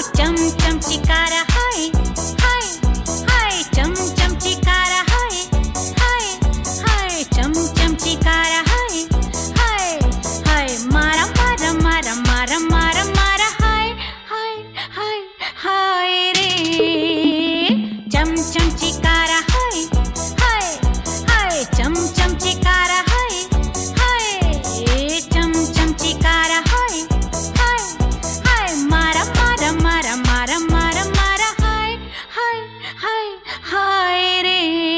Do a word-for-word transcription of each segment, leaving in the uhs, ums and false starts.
चम चम चिकारा हाय हाय हाय, चम चम चिकारा हाय हाय हाय, चम चम चिकारा हाय हाय हाय, मारा मारा मारा मारा मारा मारा हाय हाय हाय हाय रे। चम चम चिकारा हाय हाय हाय, चम चम चिकारा हाय हाय, चम चम चिकारा हाय हाय हाय, मारा मारा मारा मारा मारा मारा हाय हाय हाय हाय रे।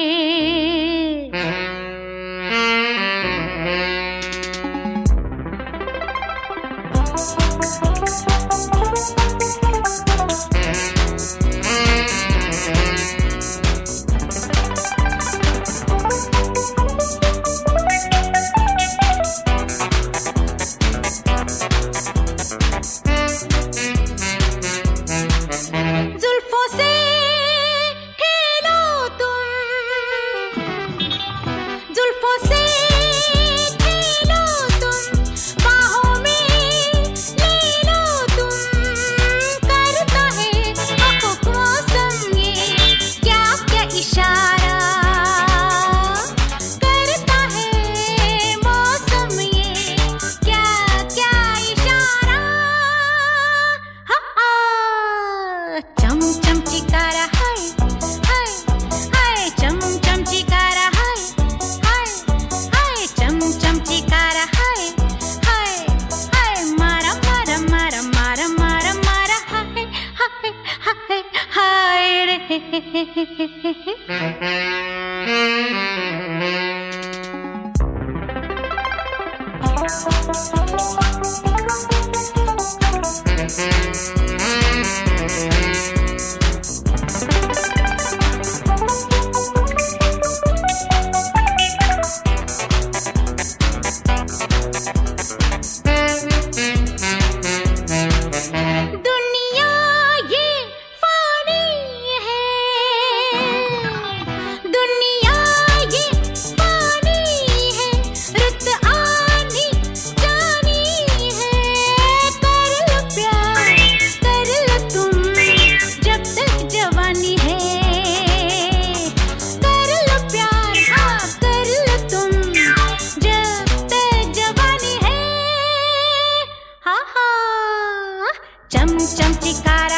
जुल्फों से खेलो तुम, जुल्फों से खेलो तुम, बाहों में ले लो तुम, करता है आँखों मौसम ये क्या क्या इशारा, करता है मौसम ये क्या क्या इशारा। हाँ, चम चम चिकारा हाय हाय हाय, चम चम चिकारा हाय हाय हाय, चम चम चिकारा हाय हाय हाय, मारा मारा मारा मारा मारा मारा हाय हाय हाय हाय रे। दुनिया ये फानी है, दुनिया ये फानी है, रुत आनी जानी है, कर लो प्यार कर लो तुम जब तक जवानी है, कर लो प्यार हाँ कर लो तुम जब तक जवानी है। हाँ हाँ, चम चम चिकारा